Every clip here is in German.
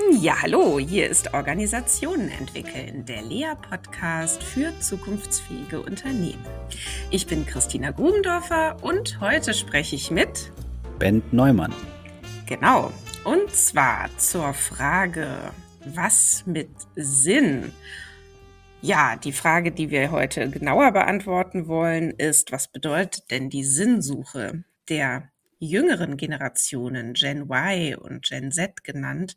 Ja, hallo, hier ist Organisationen entwickeln, der Lea-Podcast für zukunftsfähige Unternehmen. Ich bin Christina Grubendorfer und heute spreche ich mit, Bent Neumann. genau, und zwar zur Frage, was mit Sinn? Ja, die Frage, die wir heute genauer beantworten wollen, ist, was bedeutet denn die Sinnsuche der jüngeren Generationen, Gen Y und Gen Z genannt,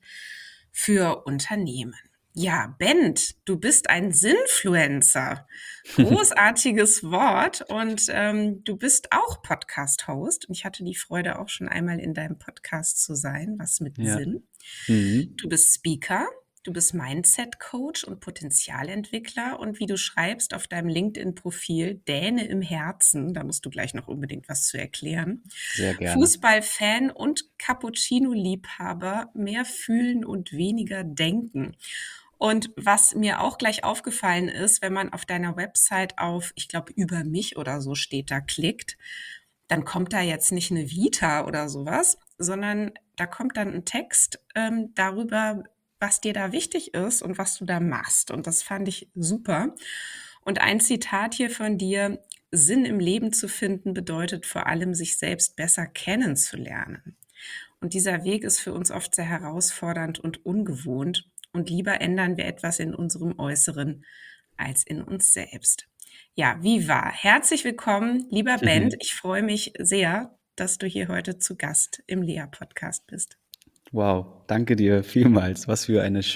für Unternehmen? Ja, Bent, du bist ein Sinnfluencer. Großartiges Wort und du bist auch Podcast-Host. Und ich hatte die Freude, auch schon einmal in deinem Podcast zu sein, was mit Ja. Sinn. Mhm. Du bist Speaker. Du bist Mindset-Coach und Potenzialentwickler und wie du schreibst auf deinem LinkedIn-Profil, Däne im Herzen, da musst du gleich noch unbedingt was zu erklären, Sehr gerne. Fußballfan und Cappuccino-Liebhaber, mehr fühlen und weniger denken. Und was mir auch gleich aufgefallen ist, wenn man auf deiner Website auf, ich glaube, über mich oder so steht da, klickt, dann kommt da jetzt nicht eine Vita oder sowas, sondern da kommt dann ein Text darüber, was dir da wichtig ist und was du da machst. Und das fand ich super. Und ein Zitat hier von dir: Sinn im Leben zu finden bedeutet vor allem, sich selbst besser kennenzulernen. Und dieser Weg ist für uns oft sehr herausfordernd und ungewohnt. Und lieber ändern wir etwas in unserem Äußeren als in uns selbst. Ja, wie war? Herzlich willkommen, lieber Bent. Ich freue mich sehr, dass du hier heute zu Gast im Lea-Podcast bist. Wow, danke dir vielmals. Was für eine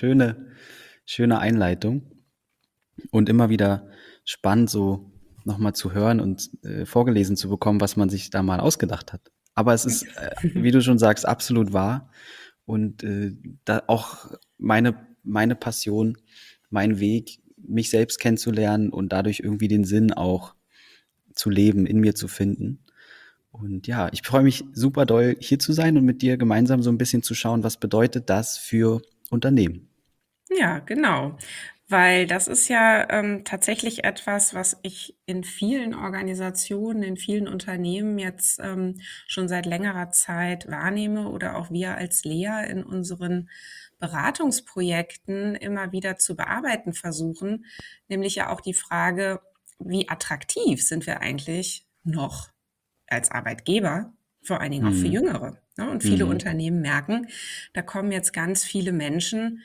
schöne Einleitung und immer wieder spannend, so nochmal zu hören und vorgelesen zu bekommen, was man sich da mal ausgedacht hat. Aber es ist, wie du schon sagst, absolut wahr und da auch meine Passion, mein Weg, mich selbst kennenzulernen und dadurch irgendwie den Sinn auch zu leben, in mir zu finden. Und ja, ich freue mich super doll, hier zu sein und mit dir gemeinsam so ein bisschen zu schauen, was bedeutet das für Unternehmen? Ja, genau. Weil das ist ja tatsächlich etwas, was ich in vielen Organisationen, in vielen Unternehmen jetzt schon seit längerer Zeit wahrnehme oder auch wir als Lea in unseren Beratungsprojekten immer wieder zu bearbeiten versuchen, nämlich ja auch die Frage, wie attraktiv sind wir eigentlich noch als Arbeitgeber, vor allen Dingen auch für Mhm. Jüngere. Ne? Und viele Mhm. Unternehmen merken, da kommen jetzt ganz viele Menschen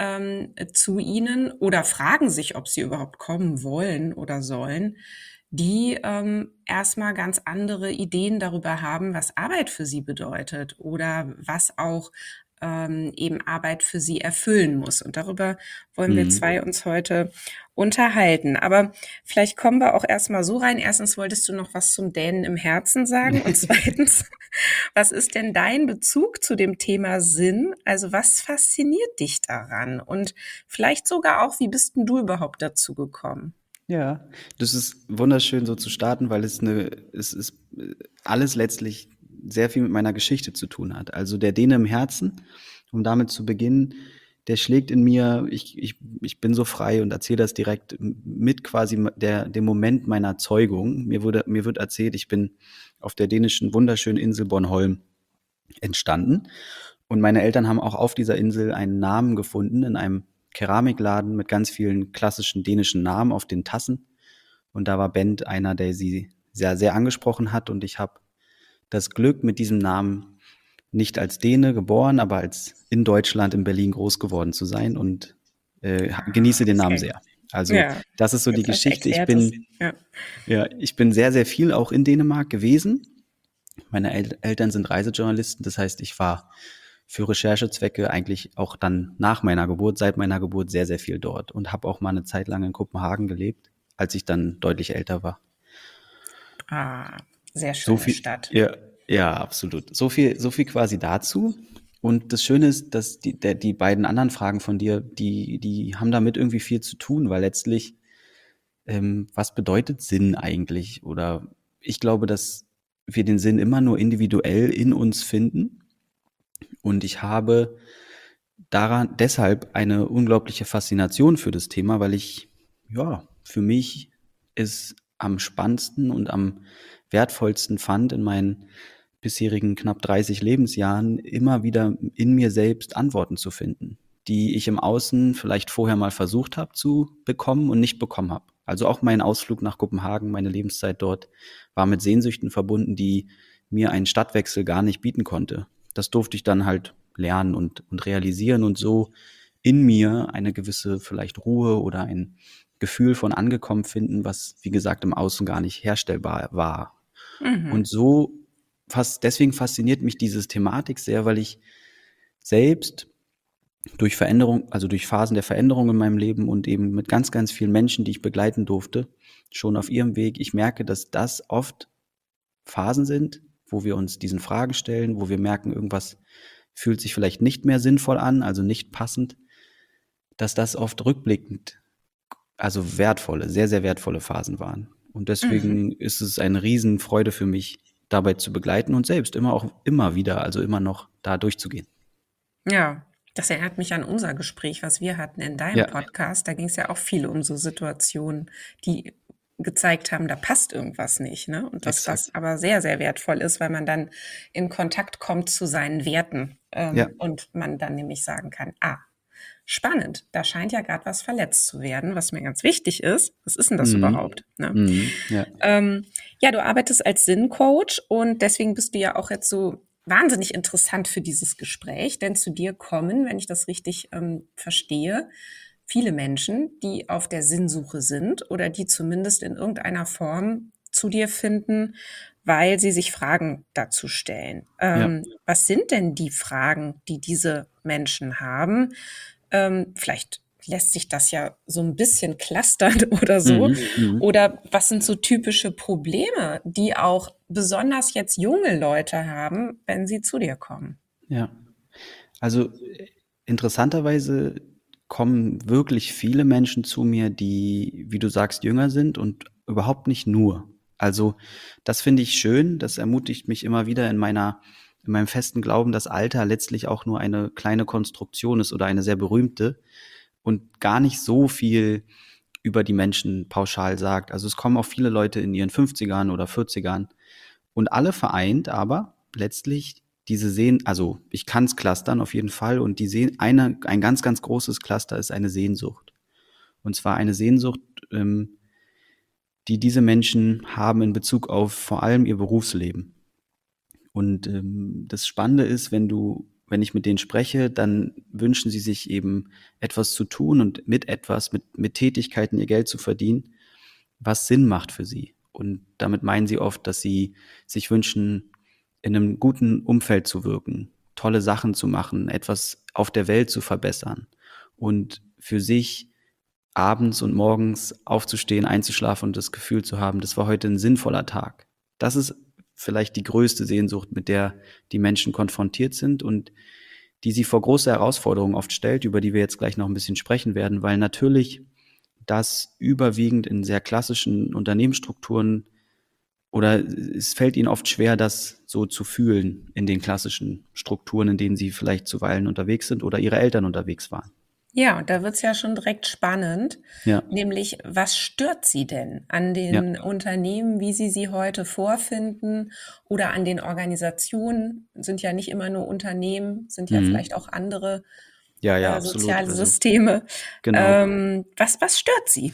zu ihnen oder fragen sich, ob sie überhaupt kommen wollen oder sollen, die erstmal ganz andere Ideen darüber haben, was Arbeit für sie bedeutet oder was auch eben Arbeit für sie erfüllen muss. Und darüber wollen wir Mhm. zwei uns heute unterhalten. Aber vielleicht kommen wir auch erstmal so rein. Erstens, wolltest du noch was zum Dänen im Herzen sagen? Und zweitens, was ist denn dein Bezug zu dem Thema Sinn? Also was fasziniert dich daran? Und vielleicht sogar auch, wie bist denn du überhaupt dazu gekommen? Ja, das ist wunderschön so zu starten, weil es ist alles letztlich sehr viel mit meiner Geschichte zu tun hat. Also der Däne im Herzen, um damit zu beginnen, der schlägt in mir, ich bin so frei und erzähle das direkt mit quasi dem Moment meiner Zeugung. Mir wird erzählt, ich bin auf der dänischen wunderschönen Insel Bornholm entstanden. Und meine Eltern haben auch auf dieser Insel einen Namen gefunden in einem Keramikladen mit ganz vielen klassischen dänischen Namen auf den Tassen. Und da war Bent einer, der sie sehr, sehr angesprochen hat. Und ich habe das Glück, mit diesem Namen nicht als Däne geboren, aber als in Deutschland, in Berlin groß geworden zu sein und genieße den Namen Okay. sehr. Also Ja, das ist so die jetzt Geschichte. erklärt es. Ja. Ich bin sehr, sehr viel auch in Dänemark gewesen. Meine Eltern sind Reisejournalisten, das heißt, ich war für Recherchezwecke eigentlich auch dann nach meiner Geburt, seit meiner Geburt sehr, sehr viel dort und habe auch mal eine Zeit lang in Kopenhagen gelebt, als ich dann deutlich älter war. Ah, sehr So schöne viel, Stadt. ja, ja, absolut. So viel quasi dazu. Und das Schöne ist, dass die beiden anderen Fragen von dir, die haben damit irgendwie viel zu tun, weil letztlich, was bedeutet Sinn eigentlich? Oder ich glaube, dass wir den Sinn immer nur individuell in uns finden. Und ich habe daran deshalb eine unglaubliche Faszination für das Thema, weil ich, ja, für mich es am spannendsten und am wertvollsten fand, in meinen bisherigen knapp 30 Lebensjahren immer wieder in mir selbst Antworten zu finden. die ich im Außen vielleicht vorher mal versucht habe zu bekommen und nicht bekommen habe. Also auch mein Ausflug nach Kopenhagen, meine Lebenszeit dort, war mit Sehnsüchten verbunden, die mir ein Stadtwechsel gar nicht bieten konnte. Das durfte ich dann halt lernen und realisieren und so in mir eine gewisse vielleicht Ruhe oder ein Gefühl von angekommen finden, was, wie gesagt, im Außen gar nicht herstellbar war. Und Mhm. so deswegen fasziniert mich diese Thematik sehr, weil ich selbst durch Veränderung, also durch Phasen der Veränderung in meinem Leben und eben mit ganz, ganz vielen Menschen, die ich begleiten durfte, schon auf ihrem Weg, ich merke, dass das oft Phasen sind, wo wir uns diesen Fragen stellen, wo wir merken, irgendwas fühlt sich vielleicht nicht mehr sinnvoll an, also nicht passend, dass das oft rückblickend, also wertvolle, sehr, sehr wertvolle Phasen waren. Und Mhm. deswegen ist es eine Riesenfreude für mich, dabei zu begleiten und selbst immer wieder, also immer noch da durchzugehen. Ja, das erinnert mich an unser Gespräch, was wir hatten in deinem Ja, Podcast. Da ging es ja auch viel um so Situationen, die gezeigt haben, da passt irgendwas nicht, ne? Und dass das exakt. aber sehr, sehr wertvoll ist, weil man dann in Kontakt kommt zu seinen Werten, Ja. und man dann nämlich sagen kann: „Ah, spannend, da scheint ja gerade was verletzt zu werden, was mir ganz wichtig ist. Was ist denn das Mhm. überhaupt?", ne? Mhm. Ja. Ja, du arbeitest als Sinncoach und deswegen bist du ja auch jetzt so wahnsinnig interessant für dieses Gespräch, denn zu dir kommen, wenn ich das richtig verstehe, viele Menschen, die auf der Sinnsuche sind oder die zumindest in irgendeiner Form zu dir finden, weil sie sich Fragen dazu stellen. Ja. Was sind denn die Fragen, die diese Menschen haben? Vielleicht lässt sich das ja so ein bisschen clustern oder so. Mhm. Mhm. Oder was sind so typische Probleme, die auch besonders jetzt junge Leute haben, wenn sie zu dir kommen? Ja. Also interessanterweise kommen wirklich viele Menschen zu mir, die, wie du sagst, jünger sind und überhaupt nicht nur. Also das finde ich schön, das ermutigt mich immer wieder in meinem festen Glauben, dass Alter letztlich auch nur eine kleine Konstruktion ist oder eine sehr berühmte und gar nicht so viel über die Menschen pauschal sagt. Also es kommen auch viele Leute in ihren 50ern oder 40ern und alle vereint aber letztlich diese Sehen, also ich kann es clustern auf jeden Fall und ein ganz, ganz großes Cluster ist eine Sehnsucht. Und zwar eine Sehnsucht, die diese Menschen haben in Bezug auf vor allem ihr Berufsleben. Und das Spannende ist, wenn ich mit denen spreche, dann wünschen sie sich eben etwas zu tun und mit Tätigkeiten ihr Geld zu verdienen, was Sinn macht für sie. Und damit meinen sie oft, dass sie sich wünschen, in einem guten Umfeld zu wirken, tolle Sachen zu machen, etwas auf der Welt zu verbessern und für sich abends und morgens aufzustehen, einzuschlafen und das Gefühl zu haben, das war heute ein sinnvoller Tag. Das ist vielleicht die größte Sehnsucht, mit der die Menschen konfrontiert sind und die sie vor große Herausforderungen oft stellt, über die wir jetzt gleich noch ein bisschen sprechen werden, weil natürlich das überwiegend in sehr klassischen Unternehmensstrukturen oder es fällt ihnen oft schwer, das so zu fühlen in den klassischen Strukturen, in denen sie vielleicht zuweilen unterwegs sind oder ihre Eltern unterwegs waren. Ja, und da wird's ja schon direkt spannend, Ja, nämlich was stört Sie denn an ja. den Unternehmen, wie Sie sie heute vorfinden oder an den Organisationen? Sind ja nicht immer nur Unternehmen, sind ja vielleicht Mhm. auch andere Ja, ja, absolut. soziale Also, Systeme. genau. Was stört Sie?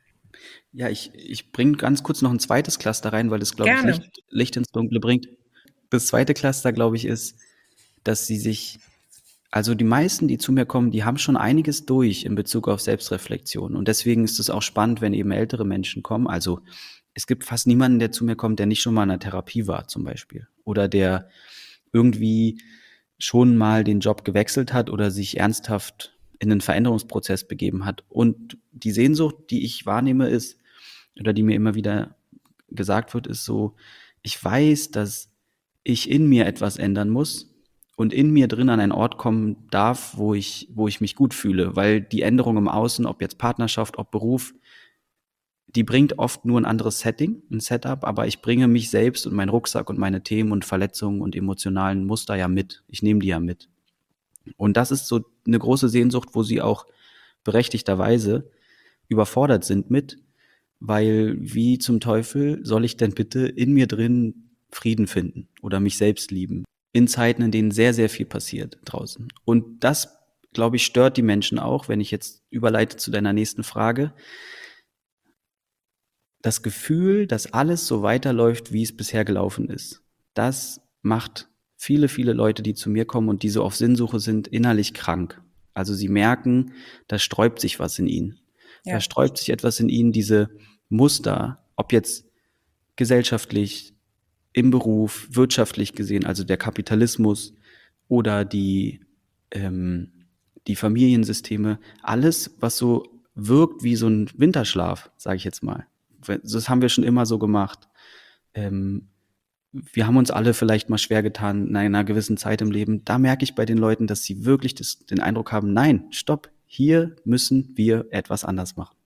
Ja, ich bringe ganz kurz noch ein zweites Cluster rein, weil das, glaube ich, Gerne. Licht ins Dunkle bringt. Das zweite Cluster, glaube ich, ist, dass sie sich also die meisten, die zu mir kommen, die haben schon einiges durch in Bezug auf Selbstreflexion. Und deswegen ist es auch spannend, wenn eben ältere Menschen kommen. Also es gibt fast niemanden, der zu mir kommt, der nicht schon mal in 'ner Therapie war zum Beispiel oder der irgendwie schon mal den Job gewechselt hat oder sich ernsthaft in 'nen Veränderungsprozess begeben hat. Und die Sehnsucht, die ich wahrnehme, ist oder die mir immer wieder gesagt wird, ist so: Ich weiß, dass ich in mir etwas ändern muss und in mir drin an einen Ort kommen darf, wo ich mich gut fühle, weil die Änderung im Außen, ob jetzt Partnerschaft, ob Beruf, die bringt oft nur ein anderes Setting, ein Setup, aber ich bringe mich selbst und meinen Rucksack und meine Themen und Verletzungen und emotionalen Muster ja mit. Ich nehme die ja mit. Und das ist so eine große Sehnsucht, wo sie auch berechtigterweise überfordert sind mit, weil wie zum Teufel soll ich denn bitte in mir drin Frieden finden oder mich selbst lieben? In Zeiten, in denen sehr, sehr viel passiert draußen. Und das glaube ich, stört die Menschen auch, wenn ich jetzt überleite zu deiner nächsten Frage, das Gefühl, dass alles so weiterläuft, wie es bisher gelaufen ist. Das macht viele, viele Leute, die zu mir kommen und die so auf Sinnsuche sind, innerlich krank. Also sie merken, da sträubt sich was in ihnen. Da Ja. sträubt sich etwas in ihnen, diese Muster, ob jetzt gesellschaftlich, im Beruf, wirtschaftlich gesehen, also der Kapitalismus oder die Familiensysteme, alles, was so wirkt wie so ein Winterschlaf, sage ich jetzt mal. Das haben wir schon immer so gemacht. Ähm, Wir haben uns alle vielleicht mal schwer getan in einer gewissen Zeit im Leben. Da merke ich bei den Leuten, dass sie wirklich den Eindruck haben, nein, stopp, hier müssen wir etwas anders machen.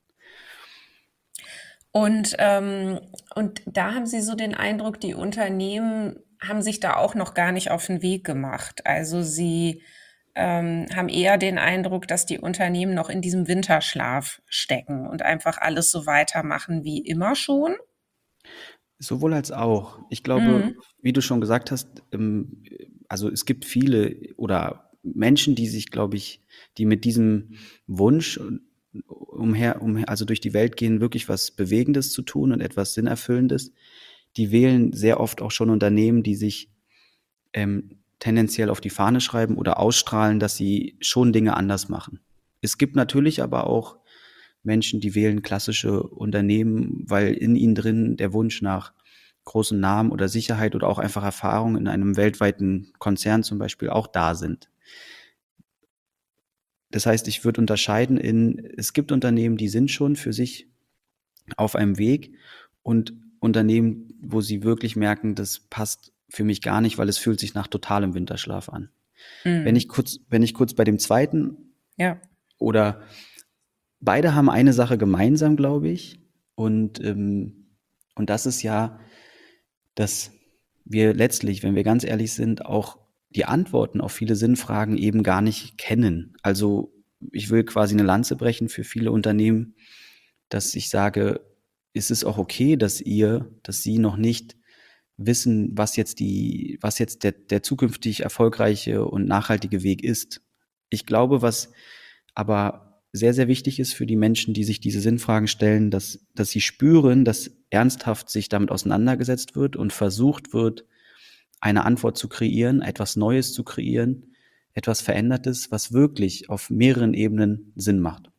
Und da haben Sie so den Eindruck, die Unternehmen haben sich da auch noch gar nicht auf den Weg gemacht. Also Sie haben eher den Eindruck, dass die Unternehmen noch in diesem Winterschlaf stecken und einfach alles so weitermachen wie immer schon. Sowohl als auch. Ich glaube, Mhm. wie du schon gesagt hast, also es gibt viele oder Menschen, die sich, glaube ich, die mit diesem Wunsch also durch die Welt gehen, wirklich was Bewegendes zu tun und etwas Sinnerfüllendes, die wählen sehr oft auch schon Unternehmen, die sich tendenziell auf die Fahne schreiben oder ausstrahlen, dass sie schon Dinge anders machen. Es gibt natürlich aber auch Menschen, die wählen klassische Unternehmen, weil in ihnen drin der Wunsch nach großen Namen oder Sicherheit oder auch einfach Erfahrung in einem weltweiten Konzern zum Beispiel auch da sind. Das heißt, ich würde unterscheiden es gibt Unternehmen, die sind schon für sich auf einem Weg und Unternehmen, wo sie wirklich merken, das passt für mich gar nicht, weil es fühlt sich nach totalem Winterschlaf an. Mhm. Wenn ich kurz bei dem zweiten Ja. oder beide haben eine Sache gemeinsam, glaube ich, und das ist ja, dass wir letztlich, wenn wir ganz ehrlich sind, auch die Antworten auf viele Sinnfragen eben gar nicht kennen. Also ich will quasi eine Lanze brechen für viele Unternehmen, dass ich sage, ist es auch okay, dass Sie noch nicht wissen, was jetzt der zukünftig erfolgreiche und nachhaltige Weg ist. Ich glaube, was aber sehr, sehr wichtig ist für die Menschen, die sich diese Sinnfragen stellen, dass sie spüren, dass ernsthaft sich damit auseinandergesetzt wird und versucht wird, eine Antwort zu kreieren, etwas Neues zu kreieren, etwas Verändertes, was wirklich auf mehreren Ebenen Sinn macht.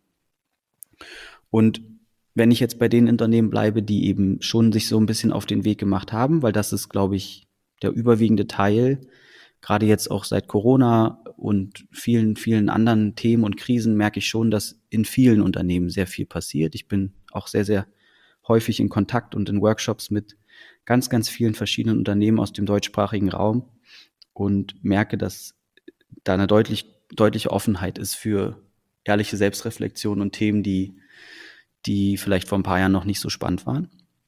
Und wenn ich jetzt bei den Unternehmen bleibe, die eben schon sich so ein bisschen auf den Weg gemacht haben, weil das ist, glaube ich, der überwiegende Teil, gerade jetzt auch seit Corona und vielen, vielen anderen Themen und Krisen merke ich schon, dass in vielen Unternehmen sehr viel passiert. Ich bin auch sehr, sehr häufig in Kontakt und in Workshops mit ganz, ganz vielen verschiedenen Unternehmen aus dem deutschsprachigen Raum und merke, dass da eine deutliche Offenheit ist für ehrliche Selbstreflexion und Themen, die vielleicht vor ein paar Jahren noch nicht so spannend waren.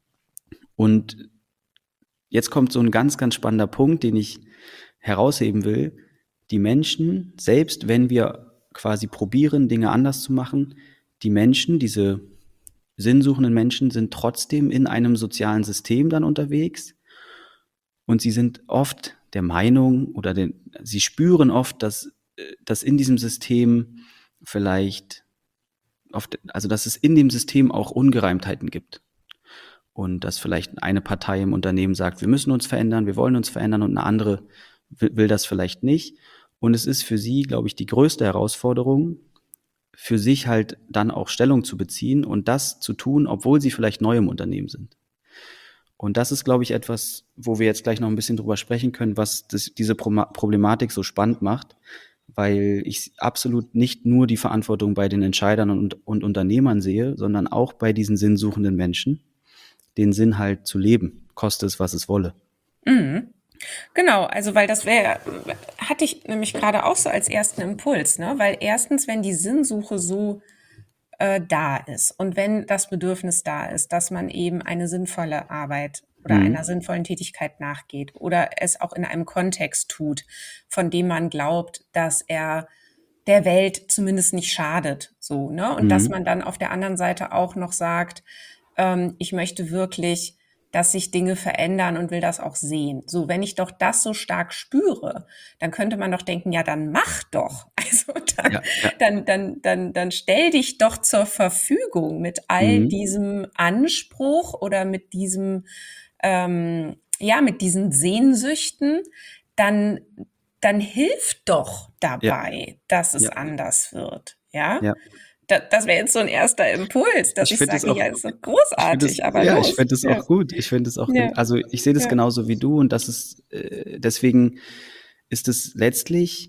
Und jetzt kommt so ein ganz, ganz spannender Punkt, den ich herausheben will. Die Menschen, selbst wenn wir quasi probieren, Dinge anders zu machen, die Menschen, diese sinnsuchenden Menschen, sind trotzdem in einem sozialen System dann unterwegs und sie sind oft der Meinung sie spüren oft, dass in diesem System vielleicht also dass es in dem System auch Ungereimtheiten gibt. Und dass vielleicht eine Partei im Unternehmen sagt, wir müssen uns verändern, wir wollen uns verändern und eine andere will das vielleicht nicht. Und es ist für sie, glaube ich, die größte Herausforderung, für sich halt dann auch Stellung zu beziehen und das zu tun, obwohl sie vielleicht neu im Unternehmen sind. Und das ist, glaube ich, etwas, wo wir jetzt gleich noch ein bisschen drüber sprechen können, was diese Problematik so spannend macht, weil ich absolut nicht nur die Verantwortung bei den Entscheidern und Unternehmern sehe, sondern auch bei diesen sinnsuchenden Menschen, den Sinn halt zu leben, koste es, was es wolle. Mhm. Genau, also weil das wäre, hatte ich nämlich gerade auch so als ersten Impuls, ne? Weil erstens, wenn die Sinnsuche so da ist und wenn das Bedürfnis da ist, dass man eben eine sinnvolle Arbeit oder einer Mhm. sinnvollen Tätigkeit nachgeht oder es auch in einem Kontext tut, von dem man glaubt, dass er der Welt zumindest nicht schadet, so, ne? Und dass Mhm. man dann auf der anderen Seite auch noch sagt, ich möchte wirklich dass sich Dinge verändern und will das auch sehen. So, wenn ich doch das so stark spüre, dann könnte man doch denken, ja, dann mach doch. Also dann, Ja, ja. dann stell dich doch zur Verfügung mit all Mhm. diesem Anspruch oder mit diesem, ja, mit diesen Sehnsüchten, dann, dann hilf doch Ja, dabei, dass es ja, anders wird. Ja, ja. das wäre jetzt so ein erster Impuls, dass Ich ich finde es sage, auch ja, ist doch ich finde es großartig, aber ja, ich los. finde es Ja, auch gut. Ich finde es auch ja, also, ich sehe das ja, genauso wie du und das ist deswegen ist es letztlich,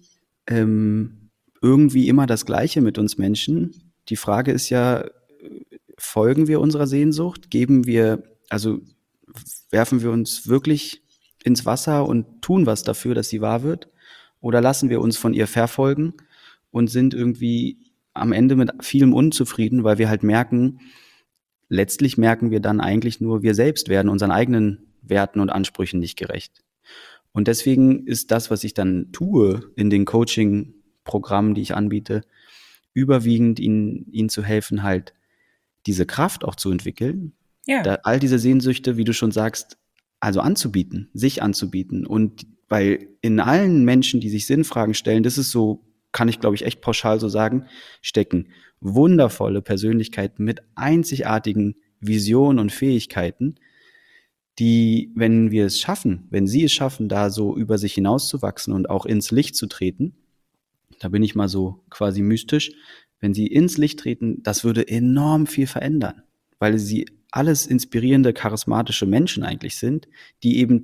irgendwie immer das Gleiche mit uns Menschen. Die Frage ist ja, folgen wir unserer Sehnsucht? Also, werfen wir uns wirklich ins Wasser und tun was dafür, dass sie wahr wird? Oder lassen wir uns von ihr verfolgen und sind irgendwie am Ende mit vielem unzufrieden, weil wir halt merken letztlich merken wir dann eigentlich nur, wir selbst werden unseren eigenen Werten und Ansprüchen nicht gerecht. Und deswegen ist das, was ich dann tue in den Coaching-Programmen, die ich anbiete, überwiegend ihnen zu helfen, halt diese Kraft auch zu entwickeln, ja. da all diese Sehnsüchte, wie du schon sagst, also anzubieten, sich anzubieten. Und weil in allen Menschen, die sich Sinnfragen stellen, das ist so, kann ich glaube ich echt pauschal so sagen, stecken wundervolle Persönlichkeiten mit einzigartigen Visionen und Fähigkeiten, die, wenn wir es schaffen, wenn sie es schaffen, da so über sich hinauszuwachsen und auch ins Licht zu treten, da bin ich mal so quasi mystisch, wenn sie ins Licht treten, das würde enorm viel verändern, weil sie alles inspirierende, charismatische Menschen eigentlich sind, die eben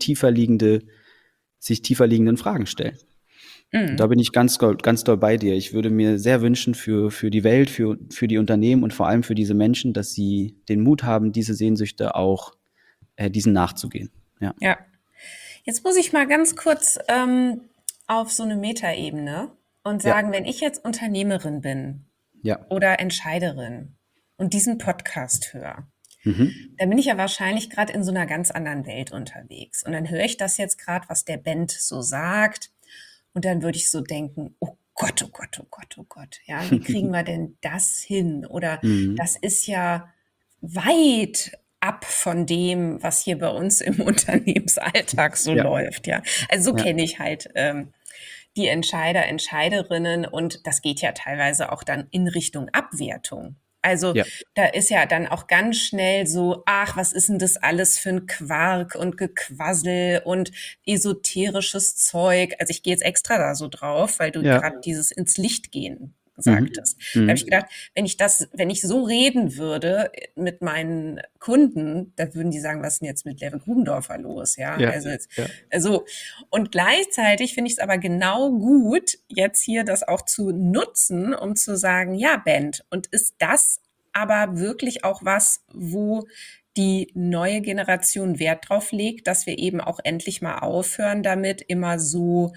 sich tiefer liegenden Fragen stellen. Und da Mhm. bin ich ganz doll bei dir. Ich würde mir sehr wünschen für die Welt, für die Unternehmen und vor allem für diese Menschen, dass sie den Mut haben, diese Sehnsüchte auch, diesen nachzugehen. Ja, Ja. Jetzt muss ich mal ganz kurz auf so eine Metaebene und ja, sagen, wenn ich jetzt Unternehmerin bin ja. oder Entscheiderin und diesen Podcast höre, Mhm. dann bin ich ja wahrscheinlich gerade in so einer ganz anderen Welt unterwegs. Und dann höre ich das jetzt gerade, was der Band so sagt. Und dann würde ich so denken, oh Gott, oh Gott, oh Gott, oh Gott, ja, wie kriegen wir denn das hin? Oder Mhm. das ist ja weit ab von dem, was hier bei uns im Unternehmensalltag so Ja, läuft, ja. Also so ja, kenne ich halt die Entscheider, Entscheiderinnen und das geht ja teilweise auch dann in Richtung Abwertung. Also ja, da ist ja dann auch ganz schnell so, ach, was ist denn das alles für ein Quark und Gequassel und esoterisches Zeug. Also ich gehe jetzt extra da so drauf, weil du ja. gerade dieses ins Licht gehen Mhm. sagtest. Da habe ich Mhm. gedacht, wenn ich so reden würde mit meinen Kunden, da würden die sagen, was ist denn jetzt mit Level Grubendorfer los? Ja, Ja, also jetzt, ja, also, und gleichzeitig finde ich es aber genau gut, jetzt hier das auch zu nutzen, um zu sagen, ja, Band, und ist das aber wirklich auch was, wo die neue Generation Wert drauf legt, dass wir eben auch endlich mal aufhören damit, immer so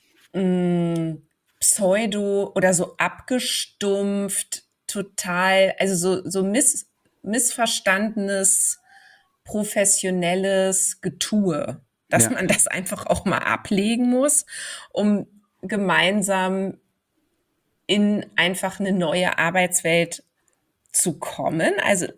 mh, pseudo oder so abgestumpft, total, also so missverstandenes, professionelles Getue, dass ja, man das einfach auch mal ablegen muss, um gemeinsam in einfach eine neue Arbeitswelt zu kommen. Also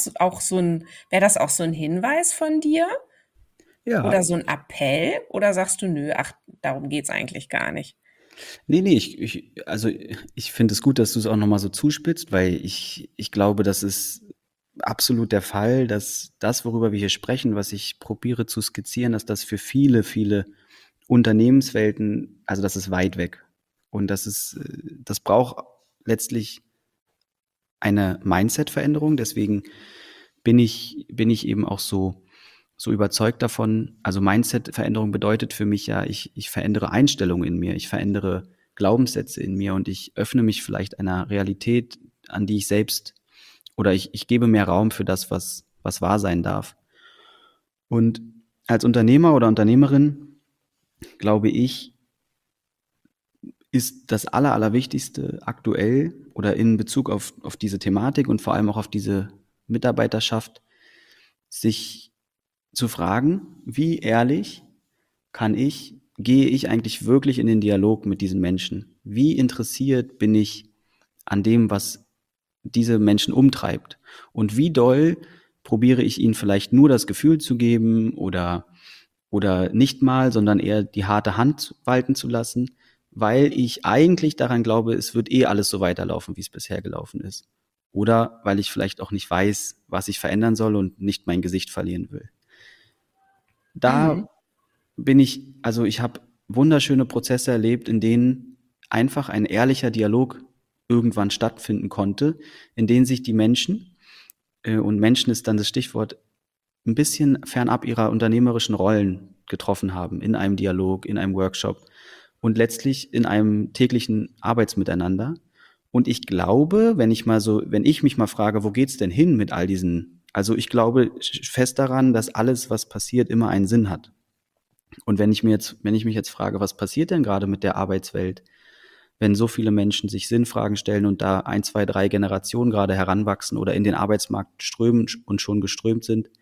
wäre das auch so ein Hinweis von dir oder ja. so ein Appell oder sagst du, nö, ach, darum geht's eigentlich gar nicht? Ne, also, ich finde es gut, dass du's auch noch mal so zuspitzt, weil ich glaube, das ist absolut der Fall, dass das, worüber wir hier sprechen, was ich probiere zu skizzieren, dass das für viele, viele Unternehmenswelten also, das ist weit weg. Und das braucht letztlich eine Mindset-Veränderung. Deswegen bin ich eben auch so überzeugt davon. Also Mindset-Veränderung bedeutet für mich ja, ich verändere Einstellungen in mir, ich verändere Glaubenssätze in mir und ich öffne mich vielleicht einer Realität, an die ich selbst oder ich gebe mehr Raum für das, was wahr sein darf. Und als Unternehmer oder Unternehmerin, glaube ich, ist das Allerwichtigste aktuell oder in Bezug auf diese Thematik und vor allem auch auf diese Mitarbeiterschaft, sich zu fragen, wie ehrlich gehe ich eigentlich wirklich in den Dialog mit diesen Menschen? Wie interessiert bin ich an dem, was diese Menschen umtreibt? Und wie doll probiere ich ihnen vielleicht nur das Gefühl zu geben oder nicht mal, sondern eher die harte Hand walten zu lassen, weil ich eigentlich daran glaube, es wird eh alles so weiterlaufen, wie es bisher gelaufen ist. Oder weil ich vielleicht auch nicht weiß, was ich verändern soll und nicht mein Gesicht verlieren will. Mhm. Da also ich habe wunderschöne Prozesse erlebt, in denen einfach ein ehrlicher Dialog irgendwann stattfinden konnte, in denen sich die Menschen, und Menschen ist dann das Stichwort, ein bisschen fernab ihrer unternehmerischen Rollen getroffen haben, in einem Dialog, in einem Workshop und letztlich in einem täglichen Arbeitsmiteinander. Und ich glaube, wenn ich mich mal frage, wo geht's denn hin mit all diesen, also ich glaube fest daran, dass alles, was passiert, immer einen Sinn hat. Und wenn ich mich jetzt frage, was passiert denn gerade mit der Arbeitswelt, wenn so viele Menschen sich Sinnfragen stellen und da ein, zwei, drei Generationen gerade heranwachsen oder in den Arbeitsmarkt strömen und schon geströmt sind,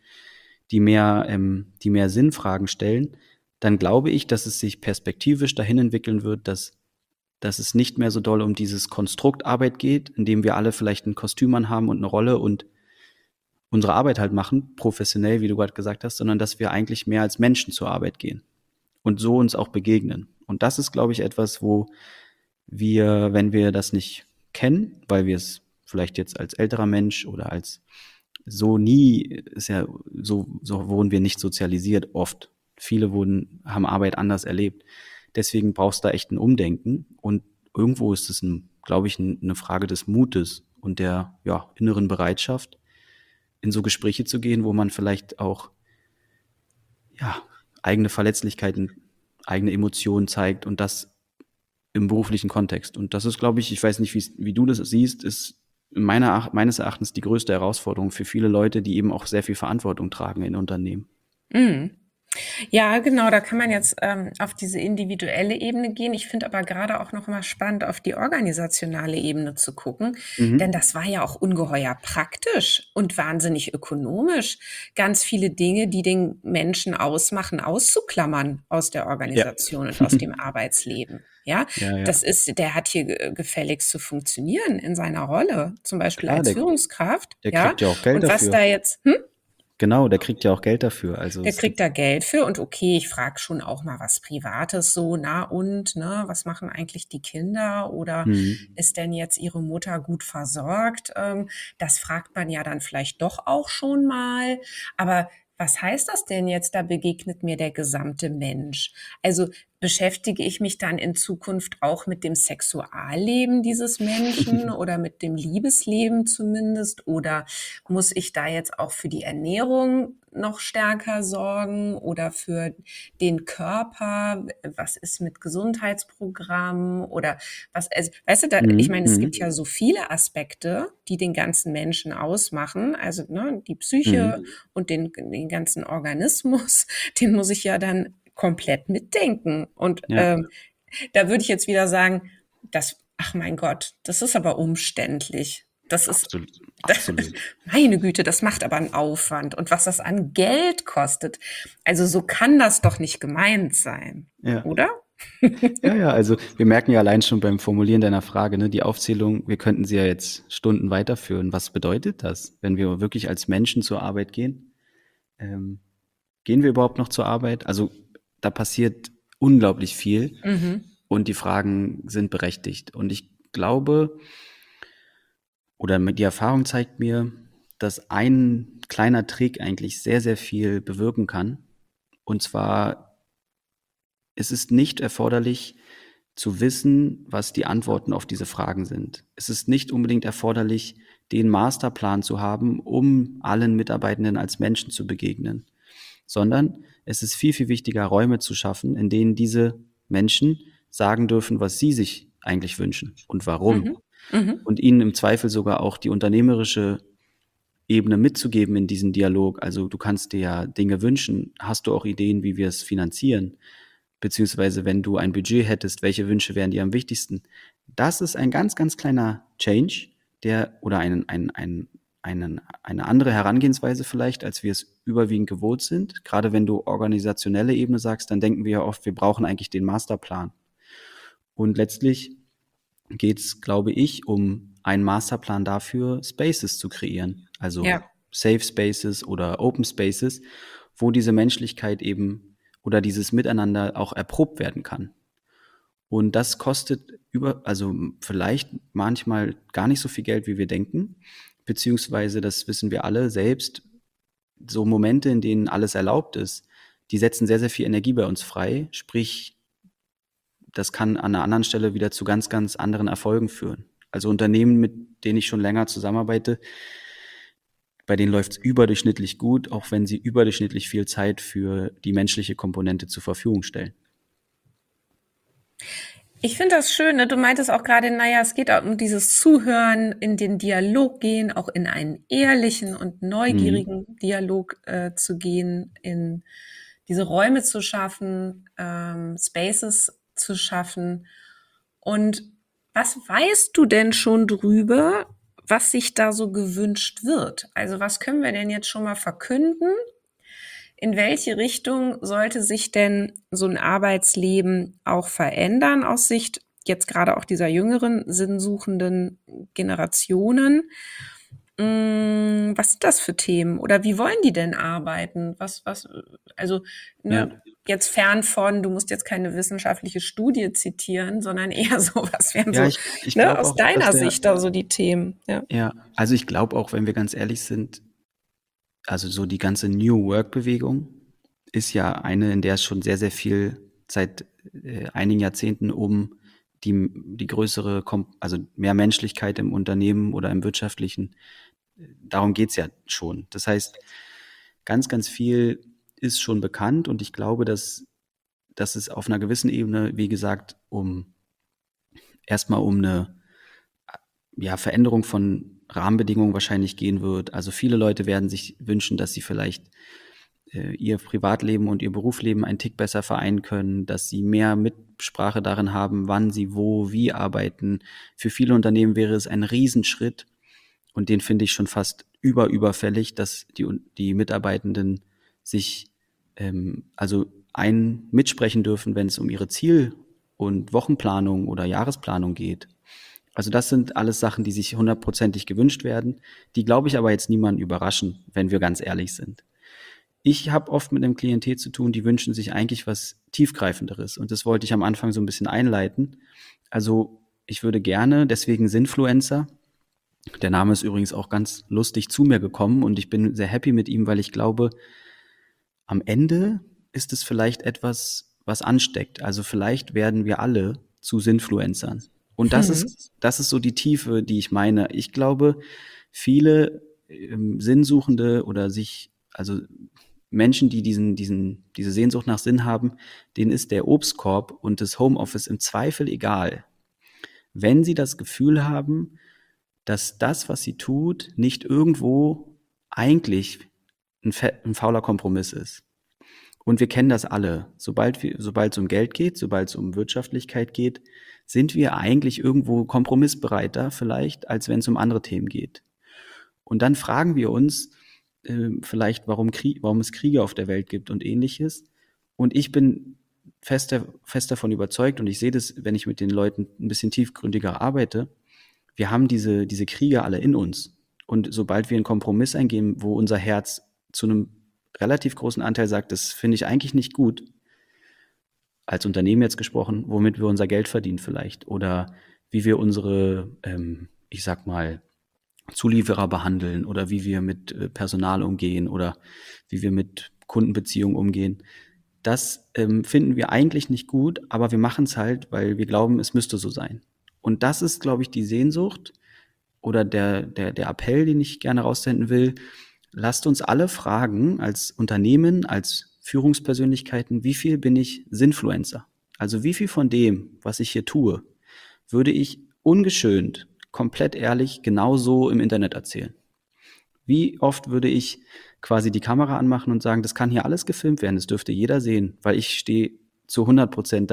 die mehr Sinnfragen stellen, dann glaube ich, dass es sich perspektivisch dahin entwickeln wird, dass es nicht mehr so doll um dieses Konstrukt Arbeit geht, in dem wir alle vielleicht ein Kostüm anhaben und eine Rolle und unsere Arbeit halt machen, professionell, wie du gerade gesagt hast, sondern dass wir eigentlich mehr als Menschen zur Arbeit gehen und so uns auch begegnen. Und das ist, glaube ich, etwas, wo wir, wenn wir das nicht kennen, weil wir es vielleicht jetzt als älterer Mensch oder als so nie, ist ja so wurden wir nicht sozialisiert oft. Viele haben Arbeit anders erlebt. Deswegen brauchst du da echt ein Umdenken. Und irgendwo ist es, glaube ich, eine Frage des Mutes und der inneren Bereitschaft, in so Gespräche zu gehen, wo man vielleicht auch ja, eigene Verletzlichkeiten, eigene Emotionen zeigt und das im beruflichen Kontext. Und das ist, glaube ich weiß nicht, wie du das siehst, ist meines Erachtens die größte Herausforderung für viele Leute, die eben auch sehr viel Verantwortung tragen in Unternehmen. Mhm. Ja, genau, da kann man jetzt auf diese individuelle Ebene gehen. Ich finde aber gerade auch noch mal spannend, auf die organisationale Ebene zu gucken, denn Mhm. das war ja auch ungeheuer praktisch und wahnsinnig ökonomisch, ganz viele Dinge, die den Menschen ausmachen, auszuklammern aus der Ja. Organisation und aus dem Arbeitsleben. Ja, Ja, ja. der hat hier gefälligst zu funktionieren in seiner Rolle, zum Beispiel Klar, als Führungskraft. der Ja, kriegt ja auch Geld und was dafür. da jetzt, Genau, der kriegt ja auch Geld dafür. Also der es kriegt gibt, da Geld für und okay, ich frage schon auch mal was Privates so, na und, ne, was machen eigentlich die Kinder oder mhm. ist denn jetzt ihre Mutter gut versorgt? Das fragt man ja dann vielleicht doch auch schon mal. Aber was heißt das denn jetzt? Da begegnet mir der gesamte Mensch. Also beschäftige ich mich dann in Zukunft auch mit dem Sexualleben dieses Menschen oder mit dem Liebesleben zumindest? Oder muss ich da jetzt auch für die Ernährung noch stärker sorgen oder für den Körper? Was ist mit Gesundheitsprogrammen oder was, also, weißt du, da, ich Mhm. meine, es gibt Mhm. ja so viele Aspekte, die den ganzen Menschen ausmachen. Also, ne, die Psyche Mhm. und den ganzen Organismus, den muss ich ja dann komplett mitdenken. Und Ja, da würde ich jetzt wieder sagen, ach mein Gott, das ist aber umständlich. Das ist, absolut, absolut. meine Güte, das macht aber einen Aufwand. Und was das an Geld kostet. Also so kann das doch nicht gemeint sein, Ja. oder? Ja, ja, also wir merken ja allein schon beim Formulieren deiner Frage, ne, die Aufzählung, wir könnten sie ja jetzt Stunden weiterführen. Was bedeutet das, wenn wir wirklich als Menschen zur Arbeit gehen? Ähm, Gehen wir überhaupt noch zur Arbeit? Also da passiert unglaublich viel Mhm. und die Fragen sind berechtigt. Und ich glaube, die Erfahrung zeigt mir, dass ein kleiner Trick eigentlich sehr, sehr viel bewirken kann. Und zwar, es ist nicht erforderlich zu wissen, was die Antworten auf diese Fragen sind. Es ist nicht unbedingt erforderlich, den Masterplan zu haben, um allen Mitarbeitenden als Menschen zu begegnen, sondern es ist viel, viel wichtiger, Räume zu schaffen, in denen diese Menschen sagen dürfen, was sie sich eigentlich wünschen und warum. Mhm. Mhm. Und ihnen im Zweifel sogar auch die unternehmerische Ebene mitzugeben in diesen Dialog. Also du kannst dir ja Dinge wünschen. Hast du auch Ideen, wie wir es finanzieren? Beziehungsweise wenn du ein Budget hättest, welche Wünsche wären dir am wichtigsten? Das ist ein ganz, ganz kleiner Change, oder eine andere Herangehensweise vielleicht, als wir es überwiegend gewohnt sind. Gerade wenn du organisationelle Ebene sagst, dann denken wir ja oft, wir brauchen eigentlich den Masterplan. Und letztlich geht es, glaube ich, um einen Masterplan dafür, Spaces zu kreieren. Also Ja. Safe Spaces oder Open Spaces, wo diese Menschlichkeit eben oder dieses Miteinander auch erprobt werden kann. Und das kostet also vielleicht manchmal gar nicht so viel Geld, wie wir denken, beziehungsweise, das wissen wir alle selbst, so Momente, in denen alles erlaubt ist, die setzen sehr, sehr viel Energie bei uns frei. Sprich, das kann an einer anderen Stelle wieder zu ganz, ganz anderen Erfolgen führen. Also Unternehmen, mit denen ich schon länger zusammenarbeite, bei denen läuft es überdurchschnittlich gut, auch wenn sie überdurchschnittlich viel Zeit für die menschliche Komponente zur Verfügung stellen. Ich finde das schön, ne? Du meintest auch gerade, naja, es geht auch um dieses Zuhören, in den Dialog gehen, auch in einen ehrlichen und Mhm. neugierigen Dialog zu gehen, in diese Räume zu schaffen, Spaces zu schaffen. Und was weißt du denn schon drüber, was sich da so gewünscht wird? Also was können wir denn jetzt schon mal verkünden? In welche Richtung sollte sich denn so ein Arbeitsleben auch verändern aus Sicht jetzt gerade auch dieser jüngeren, sinnsuchenden Generationen? Was sind das für Themen? Oder wie wollen die denn arbeiten? Also, Ja. ne, jetzt fern von, du musst jetzt keine wissenschaftliche Studie zitieren, sondern eher so, was wären Ja, so, ich ne, glaube aus auch, dass deiner der, Sicht da so die Themen? Ja. ja, also ich glaube auch, wenn wir ganz ehrlich sind, also so die ganze New Work-Bewegung ist ja eine, in der es schon sehr, sehr viel seit einigen Jahrzehnten um die größere, also mehr Menschlichkeit im Unternehmen oder im Wirtschaftlichen, darum geht's ja schon. Das heißt, ganz, ganz viel ist schon bekannt und ich glaube, dass es auf einer gewissen Ebene, wie gesagt, erstmal um eine, ja, Veränderung von Rahmenbedingungen wahrscheinlich gehen wird. Also viele Leute werden sich wünschen, dass sie vielleicht ihr Privatleben und ihr Berufsleben einen Tick besser vereinen können, dass sie mehr Mitsprache darin haben, wann sie wo, wie arbeiten. Für viele Unternehmen wäre es ein Riesenschritt und den finde ich schon fast überfällig, dass die Mitarbeitenden sich also mitsprechen dürfen, wenn es um ihre Ziel- und Wochenplanung oder Jahresplanung geht. Also das sind alles Sachen, die sich hundertprozentig gewünscht werden, die, glaube ich, aber jetzt niemanden überraschen, wenn wir ganz ehrlich sind. Ich habe oft mit einem Klientel zu tun, die wünschen sich eigentlich was Tiefgreifenderes. Und das wollte ich am Anfang so ein bisschen einleiten. Also ich würde gerne, deswegen Sinfluencer. Der Name ist übrigens auch ganz lustig zu mir gekommen und ich bin sehr happy mit ihm, weil ich glaube, am Ende ist es vielleicht etwas, was ansteckt. Also vielleicht werden wir alle zu Sinfluencern. Und Hm. das ist so die Tiefe, die ich meine. Ich glaube, viele Sinnsuchende oder also Menschen, die diese Sehnsucht nach Sinn haben, denen ist der Obstkorb und das Homeoffice im Zweifel egal. Wenn sie das Gefühl haben, dass das, was sie tut, nicht irgendwo eigentlich ein fauler Kompromiss ist. Und wir kennen das alle. Sobald es um Geld geht, sobald es um Wirtschaftlichkeit geht, sind wir eigentlich irgendwo kompromissbereiter vielleicht, als wenn es um andere Themen geht. Und dann fragen wir uns vielleicht, warum es Kriege auf der Welt gibt und ähnliches. Und ich bin fest davon überzeugt und ich sehe das, wenn ich mit den Leuten ein bisschen tiefgründiger arbeite, wir haben diese Kriege alle in uns. Und sobald wir einen Kompromiss eingehen, wo unser Herz zu einem relativ großen Anteil sagt, das finde ich eigentlich nicht gut, als Unternehmen jetzt gesprochen, womit wir unser Geld verdienen vielleicht oder wie wir unsere, ich sag mal, Zulieferer behandeln oder wie wir mit Personal umgehen oder wie wir mit Kundenbeziehungen umgehen. Das finden wir eigentlich nicht gut, aber wir machen es halt, weil wir glauben, es müsste so sein. Und das ist, glaube ich, die Sehnsucht oder der Appell, den ich gerne raussenden will. Lasst uns alle fragen, als Unternehmen, als Führungspersönlichkeiten, wie viel bin ich Sinfluencer? Also wie viel von dem, was ich hier tue, würde ich ungeschönt, komplett ehrlich, genauso im Internet erzählen? Wie oft würde ich quasi die Kamera anmachen und sagen, das kann hier alles gefilmt werden, das dürfte jeder sehen, weil ich stehe zu 100%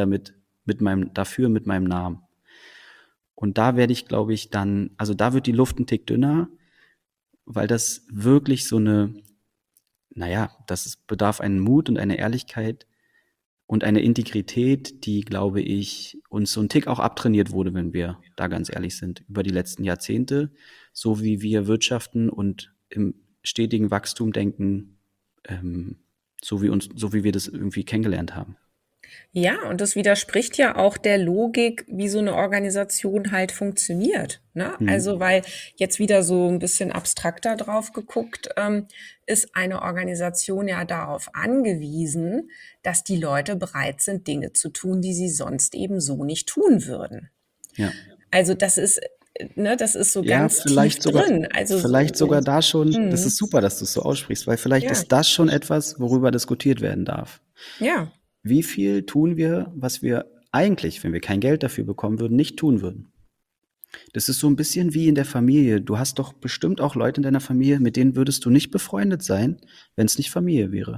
mit meinem Namen. Und da werde ich, glaube ich, dann, also da wird die Luft ein Tick dünner, weil das wirklich so eine, naja, bedarf einen Mut und eine Ehrlichkeit und eine Integrität, die, glaube ich, uns so ein Tick auch abtrainiert wurde, wenn wir da ganz ehrlich sind, über die letzten Jahrzehnte, so wie wir wirtschaften und stetigen Wachstum denken, ähm, so wie wir das irgendwie kennengelernt haben. Ja, und das widerspricht ja auch der Logik, wie so eine Organisation halt funktioniert, ne? Also, Mhm. weil jetzt wieder so ein bisschen abstrakter drauf geguckt, ist eine Organisation ja darauf angewiesen, dass die Leute bereit sind, Dinge zu tun, die sie sonst eben so nicht tun würden. Ja. Also, das ist ne, das ist so Ja, ganz tief drin. Also, vielleicht sogar da schon, das ist mhm, super, dass du es so aussprichst, weil vielleicht ja, ist das schon etwas, worüber diskutiert werden darf. ja. Wie viel tun wir, was wir eigentlich, wenn wir kein Geld dafür bekommen würden, nicht tun würden? Das ist so ein bisschen wie in der Familie. Du hast doch bestimmt auch Leute in deiner Familie, mit denen würdest du nicht befreundet sein, wenn es nicht Familie wäre.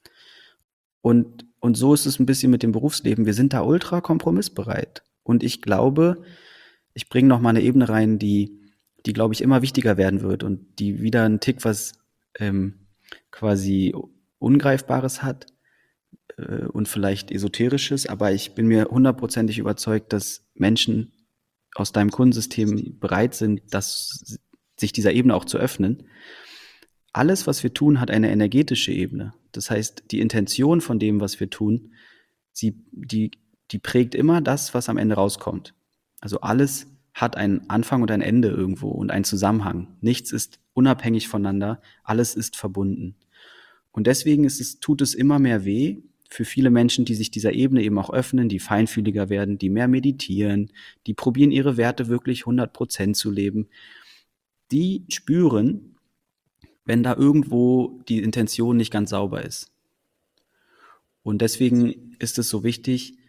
Und so ist es ein bisschen mit dem Berufsleben. Wir sind da ultra kompromissbereit. Und ich glaube, ich bringe noch mal 'ne Ebene rein, die, glaube ich, immer wichtiger werden wird und die wieder 'n Tick was, quasi Ungreifbares hat, und vielleicht Esoterisches, aber ich bin mir hundertprozentig überzeugt, dass Menschen aus deinem Kundensystem bereit sind, sich dieser Ebene auch zu öffnen. Alles, was wir tun, hat eine energetische Ebene. Das heißt, die Intention von dem, was wir tun, die prägt immer das, was am Ende rauskommt. Also alles hat einen Anfang und ein Ende irgendwo und einen Zusammenhang. Nichts ist unabhängig voneinander, alles ist verbunden. Und deswegen tut es immer mehr weh für viele Menschen, die sich dieser Ebene eben auch öffnen, die feinfühliger werden, die mehr meditieren, die probieren, ihre Werte wirklich 100% zu leben. Die spüren, wenn da irgendwo die Intention nicht ganz sauber ist. Und deswegen ist es so wichtig,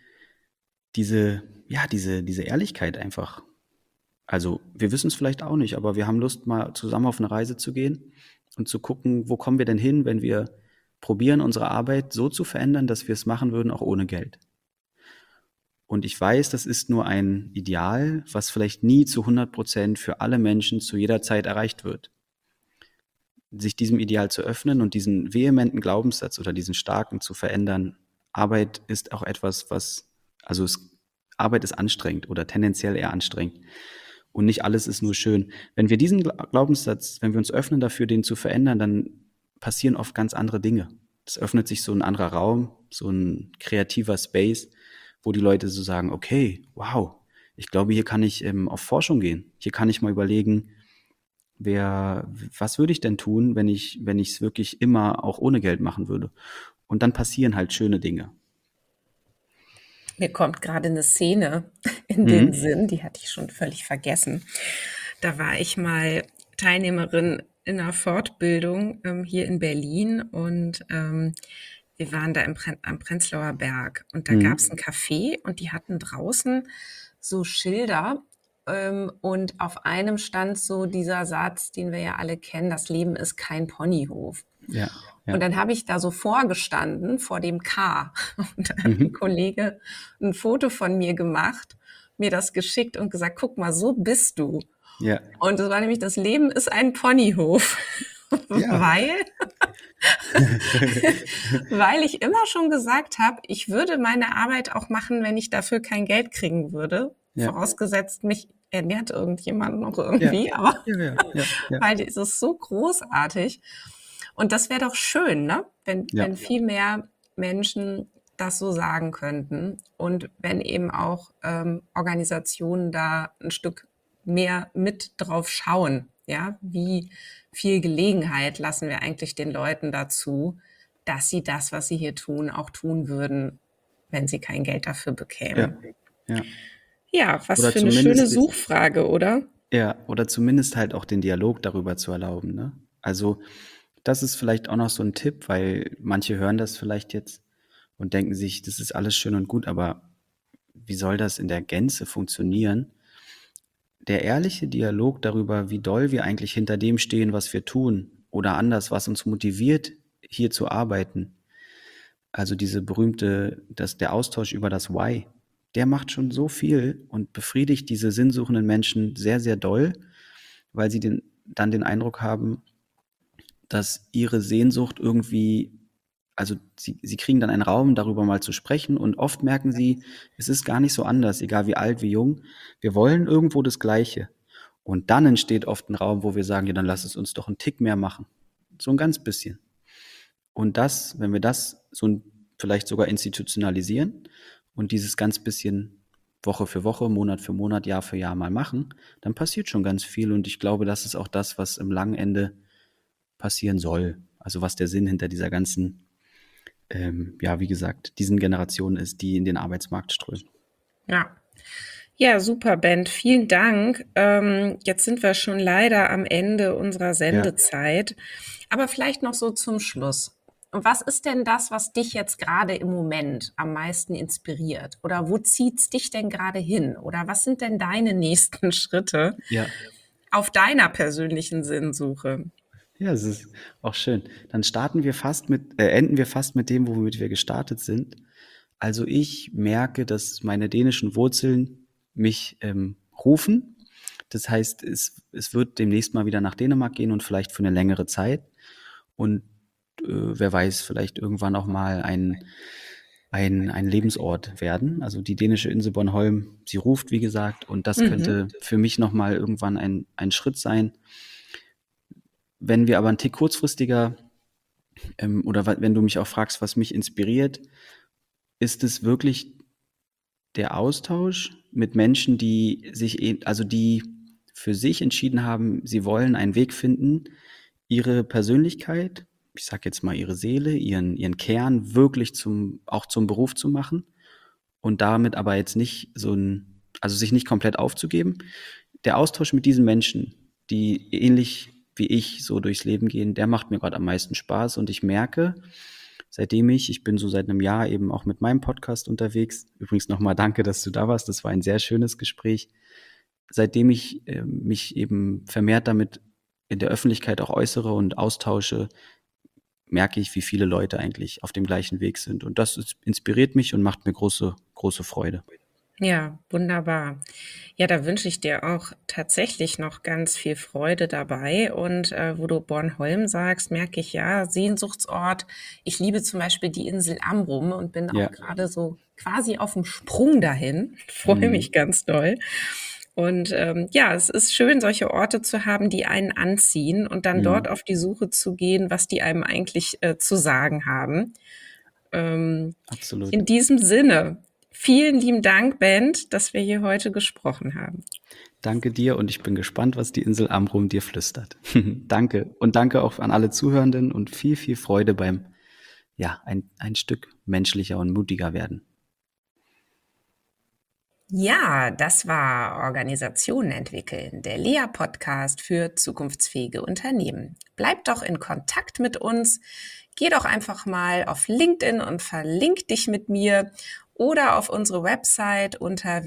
diese Ehrlichkeit einfach. Also, wir wissen es vielleicht auch nicht, aber wir haben Lust, mal zusammen auf eine Reise zu gehen und zu gucken, wo kommen wir denn hin, wenn wir probieren, unsere Arbeit so zu verändern, dass wir es machen würden, auch ohne Geld. Und ich weiß, das ist nur ein Ideal, was vielleicht nie zu 100% für alle Menschen zu jeder Zeit erreicht wird. Sich diesem Ideal zu öffnen und diesen vehementen Glaubenssatz oder diesen starken zu verändern. Arbeit ist auch etwas, Arbeit ist anstrengend oder tendenziell eher anstrengend. Und nicht alles ist nur schön. Wenn wir diesen Glaubenssatz, wenn wir uns öffnen dafür, den zu verändern, dann passieren oft ganz andere Dinge. Es öffnet sich so ein anderer Raum, so ein kreativer Space, wo die Leute so sagen, okay, wow, ich glaube, hier kann ich auf Forschung gehen. Hier kann ich mal überlegen, was würde ich denn tun, wenn ich es wirklich immer auch ohne Geld machen würde? Und dann passieren halt schöne Dinge. Mir kommt gerade eine Szene in den Mhm. Sinn, die hatte ich schon völlig vergessen. Da war ich mal Teilnehmerin in einer Fortbildung hier in Berlin und wir waren da am Prenzlauer Berg und da gab es ein Mhm. Café und die hatten draußen so Schilder und auf einem stand so dieser Satz, den wir ja alle kennen: Das Leben ist kein Ponyhof. Ja, Und ja. dann habe ich da so vorgestanden vor dem K und da hat ein Mhm. Kollege ein Foto von mir gemacht, mir das geschickt und gesagt, guck mal, so bist du. Ja. Und das war nämlich, das Leben ist ein Ponyhof, Ja. weil, weil ich immer schon gesagt habe, ich würde meine Arbeit auch machen, wenn ich dafür kein Geld kriegen würde. Ja. Vorausgesetzt, mich ernährt irgendjemand noch Ja. irgendwie, aber Ja, ja, ja, ja. weil es ist so großartig. Und das wäre doch schön, ne? Ja. Wenn viel mehr Menschen das so sagen könnten und wenn eben auch Organisationen da ein Stück mehr mit drauf schauen, ja, wie viel Gelegenheit lassen wir eigentlich den Leuten dazu, dass sie das, was sie hier tun, auch tun würden, wenn sie kein Geld dafür Ja. bekämen. Ja. Ja, was Oder für eine schöne zumindest Suchfrage, oder? oder zumindest halt auch den Dialog darüber zu erlauben, ne? Also, das ist vielleicht auch noch so ein Tipp, weil manche hören das vielleicht jetzt und denken sich, das ist alles schön und gut, aber wie soll das in der Gänze funktionieren? Der ehrliche Dialog darüber, wie doll wir eigentlich hinter dem stehen, was wir tun oder anders, was uns motiviert, hier zu arbeiten. Also diese der Austausch über das Why, der macht schon so viel und befriedigt diese sinnsuchenden Menschen sehr, sehr doll, weil sie dann den Eindruck haben, dass ihre Sehnsucht irgendwie, also sie kriegen dann einen Raum, darüber mal zu sprechen und oft merken sie, es ist gar nicht so anders, egal wie alt, wie jung. Wir wollen irgendwo das Gleiche. Und dann entsteht oft ein Raum, wo wir sagen, ja, dann lass es uns doch einen Tick mehr machen. so ein ganz bisschen. Und das, wenn wir das vielleicht sogar institutionalisieren und dieses ganz bisschen Woche für Woche, Monat für Monat, Jahr für Jahr mal machen, dann passiert schon ganz viel. Und ich glaube, das ist auch das, was im langen Ende passieren soll. Also was der Sinn hinter dieser ganzen, ja, wie gesagt, diesen Generationen ist, die in den Arbeitsmarkt strömen. Ja. Ja, super, Ben. Vielen Dank. Jetzt sind wir schon leider am Ende unserer Ja. Sendezeit. Aber vielleicht noch so zum Schluss. Was ist denn das, was dich jetzt gerade im Moment am meisten inspiriert? Oder wo zieht's dich denn gerade hin? Oder was sind denn deine nächsten Schritte Ja. auf deiner persönlichen Sinnsuche? Ja, es ist auch schön. Dann enden wir fast mit dem, womit wir gestartet sind. Also ich merke, dass meine dänischen Wurzeln mich rufen. Das heißt, es wird demnächst mal wieder nach Dänemark gehen und vielleicht für eine längere Zeit. Und wer weiß, vielleicht irgendwann auch mal ein Lebensort werden. Also die dänische Insel Bornholm, sie ruft, wie gesagt, und das Mhm. könnte für mich nochmal irgendwann ein Schritt sein. Wenn wir aber einen Tick kurzfristiger oder wenn du mich auch fragst, was mich inspiriert, ist es wirklich der Austausch mit Menschen, die für sich entschieden haben, sie wollen einen Weg finden, ihre Persönlichkeit, ich sage jetzt mal ihre Seele, ihren Kern wirklich auch zum Beruf zu machen und damit aber jetzt nicht also sich nicht komplett aufzugeben. Der Austausch mit diesen Menschen, die ähnlich wie ich so durchs Leben gehen, der macht mir gerade am meisten Spaß und ich merke, ich bin so seit einem Jahr eben auch mit meinem Podcast unterwegs. Übrigens nochmal danke, dass du da warst. Das war ein sehr schönes Gespräch. Seitdem ich mich eben vermehrt damit in der Öffentlichkeit auch äußere und austausche, merke ich, wie viele Leute eigentlich auf dem gleichen Weg sind. Und inspiriert mich und macht mir große, große Freude. Ja, wunderbar. Ja, da wünsche ich dir auch tatsächlich noch ganz viel Freude dabei. Und wo du Bornholm sagst, merke ich ja, Sehnsuchtsort. Ich liebe zum Beispiel die Insel Amrum und bin auch Ja. gerade so quasi auf dem Sprung dahin. Freue mich Mhm. ganz doll. Und ja, es ist schön, solche Orte zu haben, die einen anziehen und dann dort Mhm. auf die Suche zu gehen, was die einem eigentlich zu sagen haben. Ähm, Absolut. in diesem Sinne, vielen lieben Dank, Bent, dass wir hier heute gesprochen haben. Danke dir und ich bin gespannt, was die Insel Amrum dir flüstert. Danke. Und danke auch an alle Zuhörenden und viel, viel Freude beim, ja, ein Stück menschlicher und mutiger werden. Ja, das war Organisationen entwickeln, der Lea-Podcast für zukunftsfähige Unternehmen. Bleibt doch in Kontakt mit uns. Geh doch einfach mal auf LinkedIn und verlink dich mit mir oder auf unsere Website unter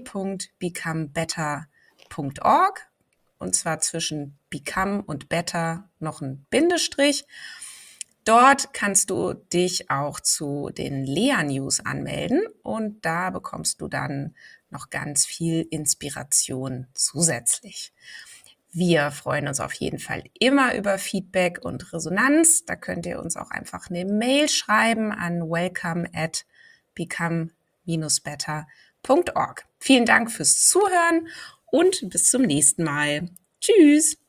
www.becomebetter.org und zwar zwischen Become und Better noch ein Bindestrich. Dort kannst du dich auch zu den Lea-News anmelden und da bekommst du dann noch ganz viel Inspiration zusätzlich. Wir freuen uns auf jeden Fall immer über Feedback und Resonanz. Da könnt ihr uns auch einfach eine Mail schreiben an welcome@become-better.org. Vielen Dank fürs Zuhören und bis zum nächsten Mal. Tschüss!